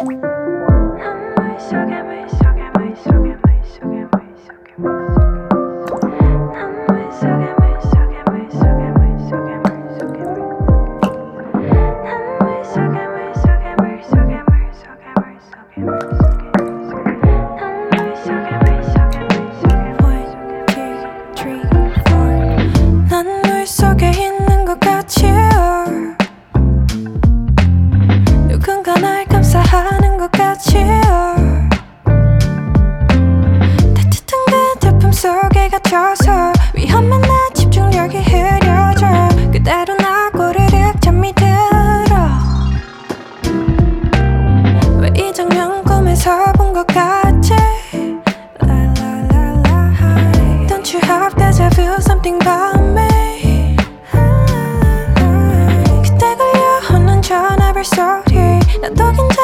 하는 것 같이 따뜻한 그대품 속에 갇혀서 위험한 나 집중력이 흐려져 그대로 나 꼬르륵 잠이 들어 왜 이 장면 꿈에서 본 것 같지 Don't you have deja vu something about me 그때 걸려오는 전화벨 소리 나도